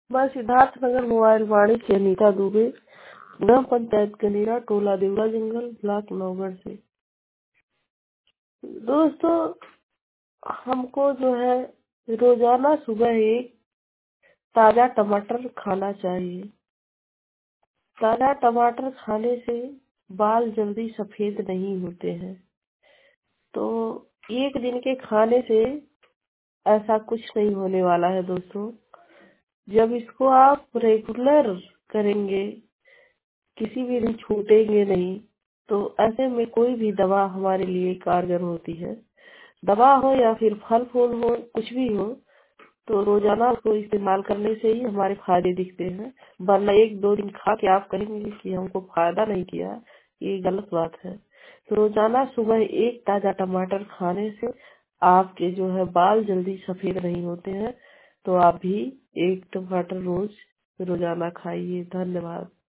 मैं सिद्धार्थ नगर मोबाइल वाणी से अनीता दुबे, ग्राम पंचायत कनेरा, टोला देवरा जंगल, ब्लॉक नौगढ़ से। दोस्तों, हमको जो है रोजाना सुबह एक ताजा टमाटर खाना चाहिए। ताजा टमाटर खाने से बाल जल्दी सफेद नहीं होते हैं। तो एक दिन के खाने से ऐसा कुछ नहीं होने वाला है दोस्तों। जब इसको आप रेगुलर करेंगे, किसी भी दिन छूटेंगे नहीं, तो ऐसे में कोई भी दवा हमारे लिए कारगर होती है। दवा हो या फिर फल फूल हो, कुछ भी हो, तो रोजाना उसको इस्तेमाल करने से ही हमारे फायदे दिखते हैं। वरना एक दो दिन खा के आप कहेंगे कि हमको फायदा नहीं किया, ये गलत बात है। तो रोजाना सुबह एक ताजा टमाटर खाने से आपके जो है बाल जल्दी सफेद नहीं होते हैं। तो आप भी एक टमाटर रोजाना खाइए। धन्यवाद।